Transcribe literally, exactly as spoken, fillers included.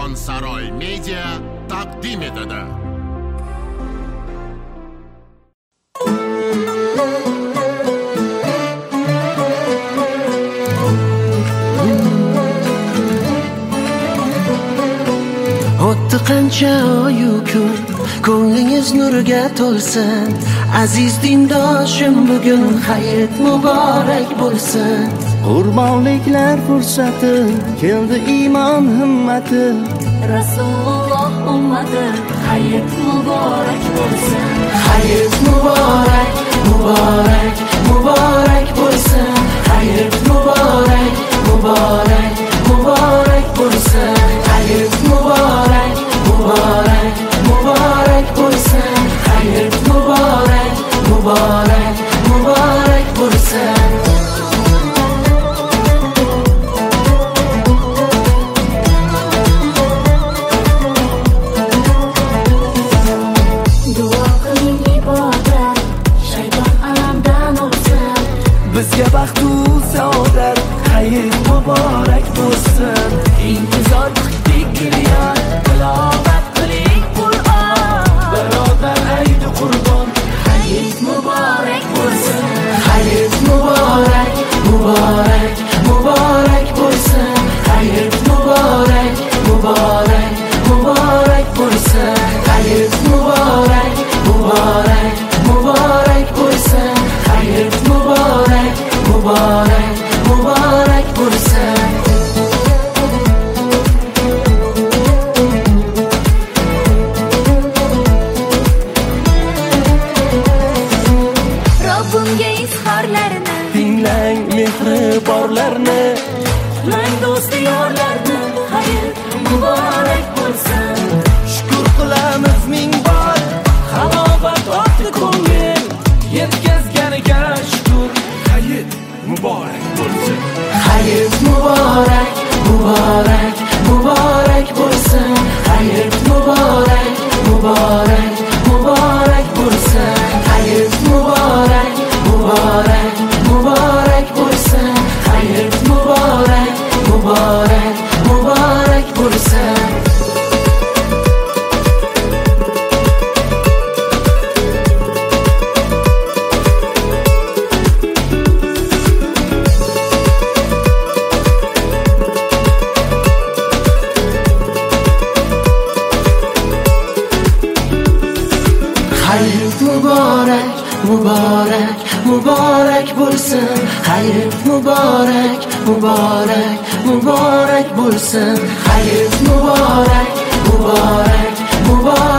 Karvonsaroy Media taqdim etadi. O'tdi qancha oyu kun, ko'nglingiz nurga to'lsin. Aziz dindoshim, bugun hayit muborak bo'lsin. Qurbonliklar fursati, keldi iymon himmati. Rasululloh ummati, hayit muborak bo'lsin. Hayit muborak, muborak, muborak bo'lsin. Hayit muborak, muborak, muborak bo'lsin. Hayit muborak, muborak, muborak bo'lsin. Hayit muborak, muborak, muborak bo'lsin. Bizga baxt u saodat, hayit muborak bo'lsin. Intizor kutdik gilyon, tilovat qiling Qur'on. Barobar hayit qurbon, Hayit muborak bo'lsin. Hayit muborak, muborak, muborak bo'lsin. Hayit muborak, muborak, muborak bo'lsin. Hayit muborak, muborak, muborak bo'lsin. Hayit muborak, muborak, muborak bo'lsin. Robbimga izhorlarini, tinglang mehri borlarni. mang do'sti yorlarni, hayit muborak bo'lsin. Shukr qilamiz ming bor, halovat ortdi ko'ngil. Yetkazganiga shukr, hayit muborak bo'lsin. Hayit muborak, muborak, muborak bo'lsin. Hayit muborak, muborak, muborak bo'lsin. Hayit muborak, muborak, muborak bo'lsin. Hayit muborak, muborak, muborak bo'lsin. Hayit muborak, muborak, muborak bo'lsin. Hayit muborak, muborak, muborak bo'lsin. Hayit muborak, muborak, muborak